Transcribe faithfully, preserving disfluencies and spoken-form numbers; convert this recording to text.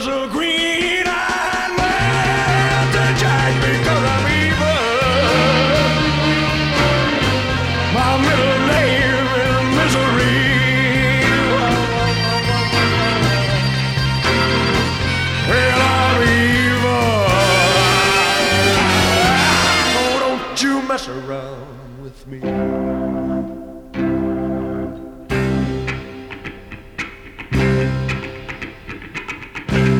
was a green-eyed man to Jack because I'm evil. My middle name is Misery. Well, I'm evil. Oh, don't you mess around with me.